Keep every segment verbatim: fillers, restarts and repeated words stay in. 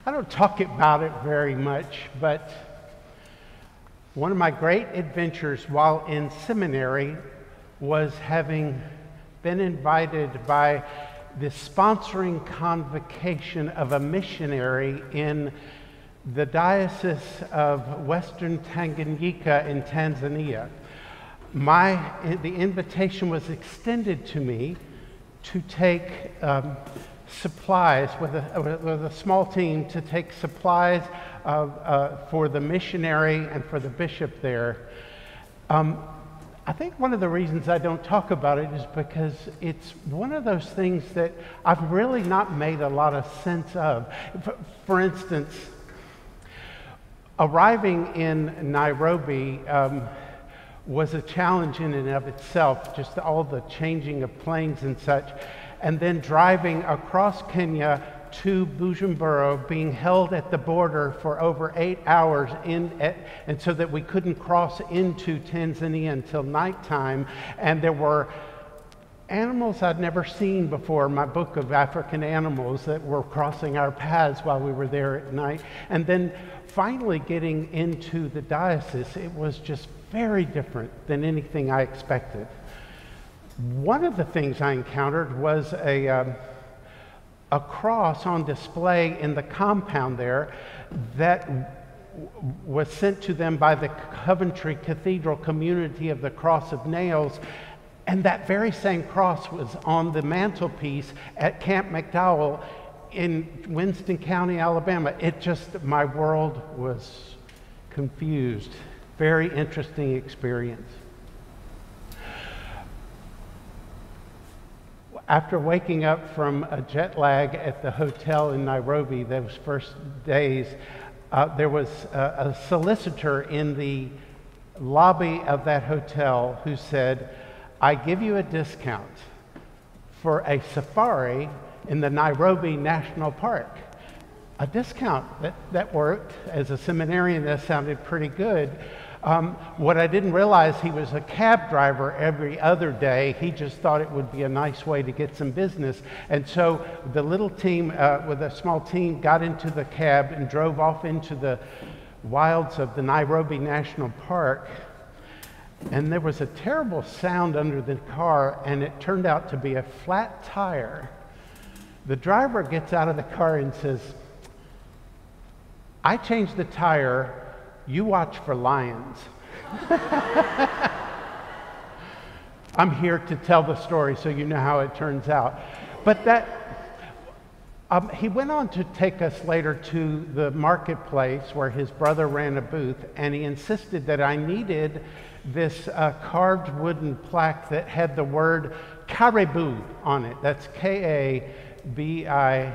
I don't talk about it very much, but one of my great adventures while in seminary was having been invited by the sponsoring convocation of a missionary in the Diocese of Western Tanganyika in Tanzania. My, the invitation was extended to me to take um, supplies with a, with a small team to take supplies of, uh, for the missionary and for the bishop there. Um, I think one of the reasons I don't talk about it is because it's one of those things that I've really not made a lot of sense of. For, for instance, arriving in Nairobi um, was a challenge in and of itself, just all the changing of planes and such. And then driving across Kenya to Bujumbura, being held at the border for over eight hours, in, at, and so that we couldn't cross into Tanzania until nighttime. And there were animals I'd never seen before, my book of African animals, that were crossing our paths while we were there at night. And then finally getting into the diocese, it was just very different than anything I expected. One of the things I encountered was a, um, a cross on display in the compound there that w- was sent to them by the Coventry Cathedral Community of the Cross of Nails, and that very same cross was on the mantelpiece at Camp McDowell in Winston County, Alabama. It just, my world was confused. Very interesting experience. After waking up from a jet lag at the hotel in Nairobi those first days, uh, there was a, a solicitor in the lobby of that hotel who said, "I give you a discount for a safari in the Nairobi National Park." A discount. That, that worked. As a seminarian, that sounded pretty good. Um, what I didn't realize, he was a cab driver every other day. He just thought it would be a nice way to get some business. And so the little team, uh, with a small team, got into the cab and drove off into the wilds of the Nairobi National Park. And there was a terrible sound under the car, and it turned out to be a flat tire. The driver gets out of the car and says, "I changed the tire. You watch for lions." I'm here to tell the story so you know how it turns out. But that, um, he went on to take us later to the marketplace where his brother ran a booth, and he insisted that I needed this uh, carved wooden plaque that had the word caribou on it. That's K A B I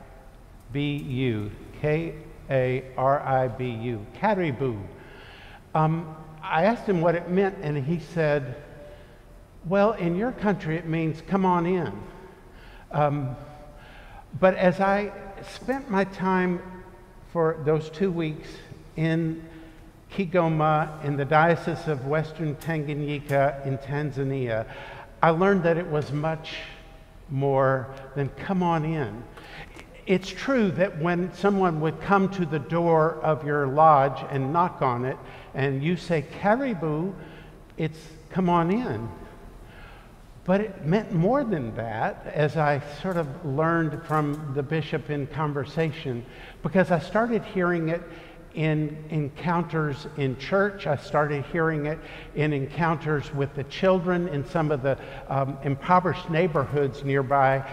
B U. K A R I B U, caribou. Um, I asked him what it meant, and he said, "Well, in your country it means come on in." Um, but as I spent my time for those two weeks in Kigoma, in the Diocese of Western Tanganyika in Tanzania, I learned that it was much more than come on in. It's true that when someone would come to the door of your lodge and knock on it, and you say caribou, it's come on in. But it meant more than that, as I sort of learned from the bishop in conversation, because I started hearing it in encounters in church. I started hearing it in encounters with the children in some of the um, impoverished neighborhoods nearby.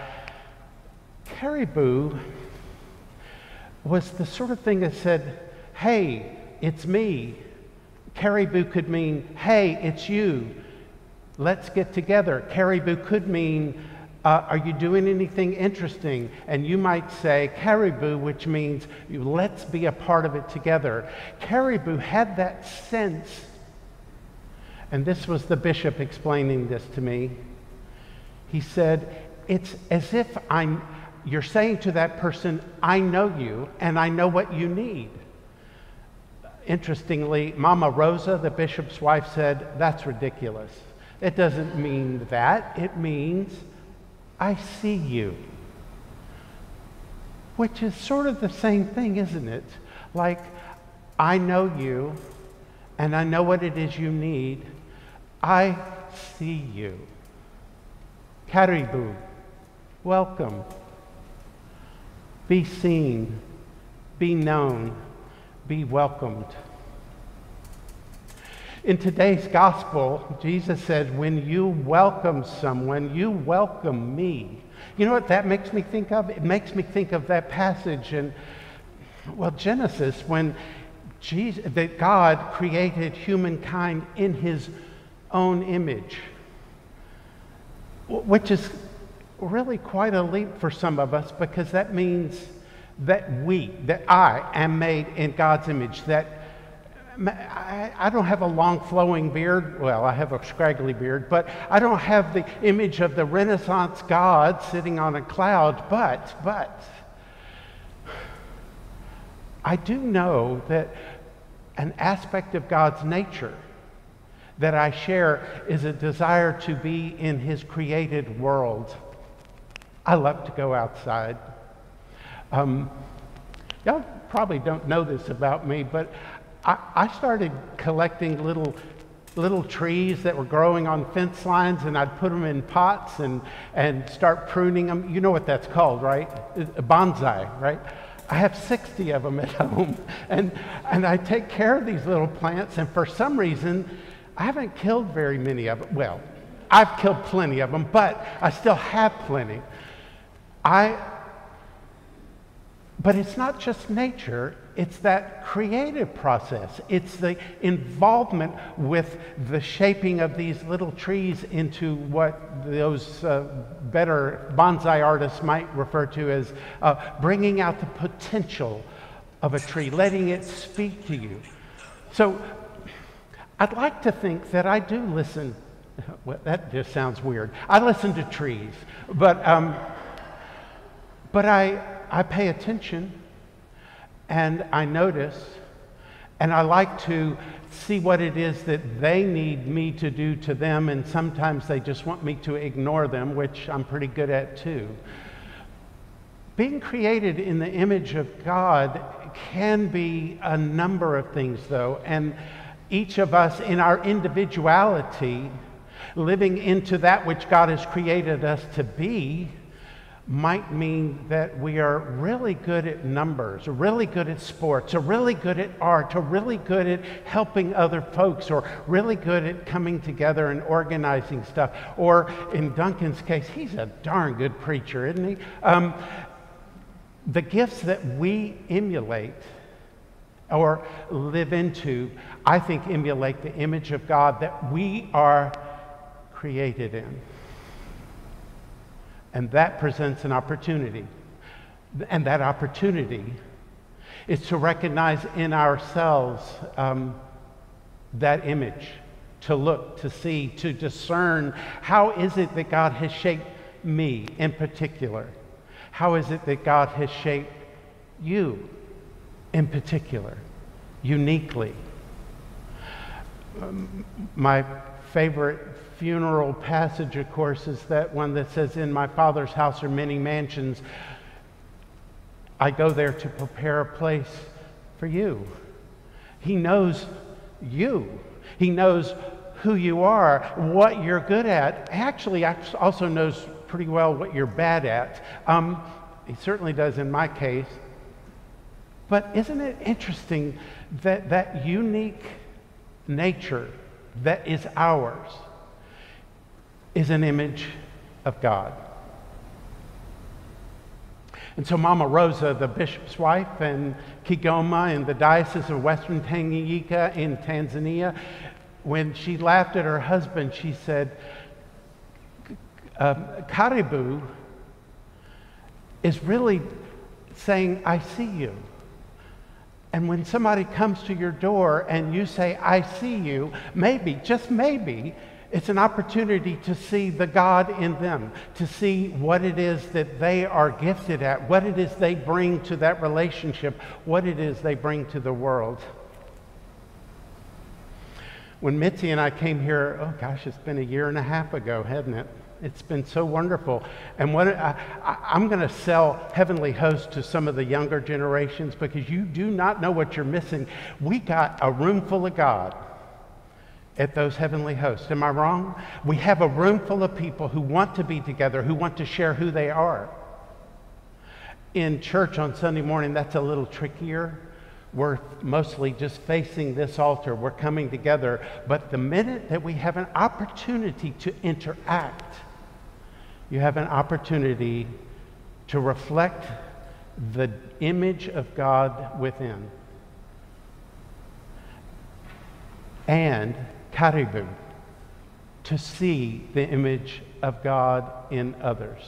Caribou was the sort of thing that said, "Hey, it's me." Caribou could mean, "Hey, it's you. Let's get together." Caribou could mean, uh, "Are you doing anything interesting?" And you might say caribou, which means, "Let's be a part of it together." Caribou had that sense, and this was the bishop explaining this to me. He said, "It's as if I'm You're saying to that person, I know you and I know what you need." Interestingly, Mama Rosa, the bishop's wife, said, "That's ridiculous. It doesn't mean that. It means I see you. which is sort of the same thing, isn't it? Like, I know you, and I know what it is you need. I see you. Karibu, welcome. Be seen, be known, be welcomed. In today's gospel, Jesus said, when you welcome someone, you welcome me. You know what that makes me think of? It makes me think of that passage in, well, Genesis, when Jesus, that God created humankind in his own image, which is really quite a leap for some of us, because that means that we, that I am made in God's image, that I, I don't have a long flowing beard. Well, I have a scraggly beard, but I don't have the image of the Renaissance God sitting on a cloud, but, but, I do know that an aspect of God's nature that I share is a desire to be in his created world. I love to go outside. Um, y'all probably don't know this about me, but I, I started collecting little little trees that were growing on fence lines, and I'd put them in pots and, and start pruning them. You know what that's called, right? A bonsai, right? I have sixty of them at home, and, and I take care of these little plants, and for some reason, I haven't killed very many of them. Well, I've killed plenty of them, but I still have plenty. I, but it's not just nature, it's that creative process. It's the involvement with the shaping of these little trees into what those uh, better bonsai artists might refer to as uh, bringing out the potential of a tree, letting it speak to you. So I'd like to think that I do listen. Well, that just sounds weird. I listen to trees, but um, but I I pay attention, and I notice, and I like to see what it is that they need me to do to them, and sometimes they just want me to ignore them, which I'm pretty good at too. Being created in the image of God can be a number of things, though, and each of us in our individuality, living into that which God has created us to be, might mean that we are really good at numbers, or really good at sports, or really good at art, or really good at helping other folks, or really good at coming together and organizing stuff. Or in Duncan's case, he's a darn good preacher, isn't he? Um, the gifts that we emulate or live into, I think, emulate the image of God that we are created in. And that presents an opportunity. And that opportunity is to recognize in ourselves um, that image, to look, to see, to discern how is it that God has shaped me in particular? How is it that God has shaped you in particular, uniquely? Um, my favorite funeral passage, of course, is that one that says, "In my Father's house are many mansions. I go there to prepare a place for you." He knows you. He knows who you are, what you're good at. Actually, also knows pretty well what you're bad at. Um, he certainly does in my case. But isn't it interesting that that unique nature that is ours is an image of God? And so Mama Rosa, the bishop's wife, and Kigoma in the Diocese of Western Tanganyika in Tanzania, when she laughed at her husband, she said, um, Karibu is really saying, I see you. And when somebody comes to your door and you say, I see you, maybe, just maybe, it's an opportunity to see the God in them, to see what it is that they are gifted at, what it is they bring to that relationship, what it is they bring to the world. When Mitzi and I came here, oh gosh, it's been a year and a half ago, hasn't it? It's been so wonderful. And what I, I, I'm going to sell Heavenly Host to some of the younger generations because you do not know what you're missing. We got a room full of God at those Heavenly Hosts. Am I wrong? We have a room full of people who want to be together, who want to share who they are. In church on Sunday morning, that's a little trickier. We're mostly just facing this altar. We're coming together. But the minute that we have an opportunity to interact, you have an opportunity to reflect the image of God within. And karibu, to see the image of God in others.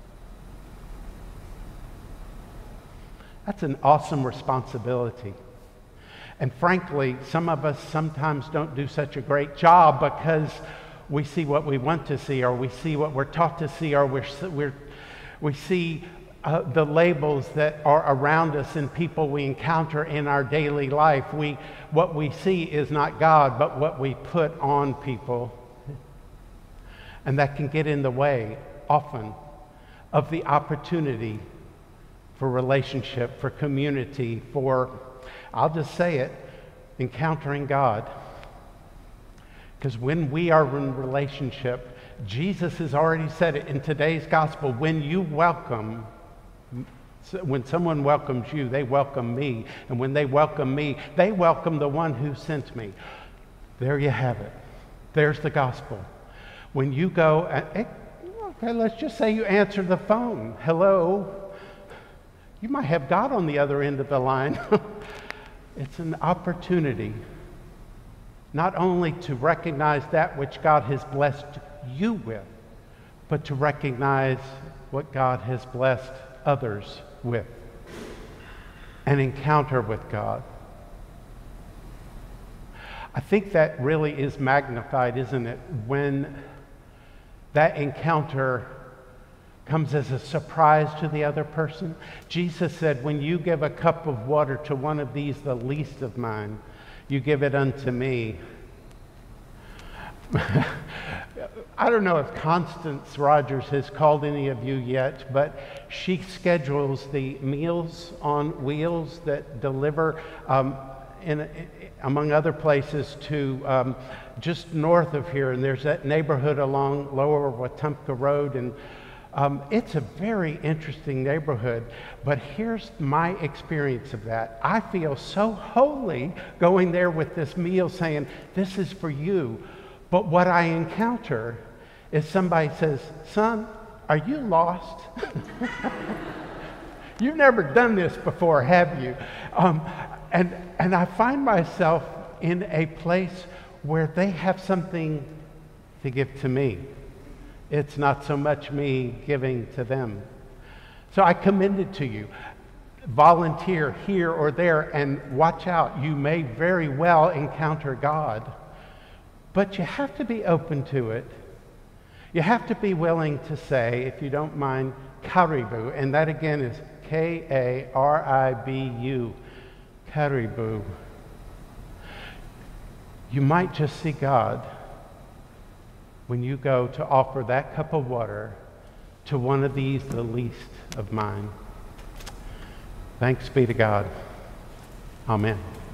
That's an awesome responsibility. And frankly, some of us sometimes don't do such a great job because we see what we want to see, or we see what we're taught to see, or we're, we're, we see uh, the labels that are around us and people we encounter in our daily life. We, what we see is not God, but what we put on people. And that can get in the way, often, of the opportunity for relationship, for community, for, I'll just say it, encountering God. Because when we are in relationship, Jesus has already said it in today's gospel, when you welcome, when someone welcomes you, they welcome me. And when they welcome me, they welcome the one who sent me. There you have it. There's the gospel. When you go, and, okay, let's just say you answer the phone. Hello. You might have God on the other end of the line. It's an opportunity not only to recognize that which God has blessed you with, but to recognize what God has blessed others with. An encounter with God. I think that really is magnified, isn't it? When that encounter comes as a surprise to the other person. Jesus said, when you give a cup of water to one of these, the least of mine, you give it unto me. I don't know if Constance Rogers has called any of you yet, but she schedules the Meals on Wheels that deliver, um, in, in, among other places, to um, just north of here. And there's that neighborhood along Lower Wetumpka Road, and Um, it's a very interesting neighborhood, but here's my experience of that. I feel so holy going there with this meal saying, this is for you. But what I encounter is somebody says, son, are you lost? You've never done this before, have you? Um, and, and I find myself in a place where they have something to give to me. It's not so much me giving to them. So I commend it to you. Volunteer here or there, and watch out. You may very well encounter God, but you have to be open to it. You have to be willing to say, if you don't mind, karibu, and that again is K A R I B U, karibu. You might just see God when you go to offer that cup of water to one of these, the least of mine. Thanks be to God. Amen.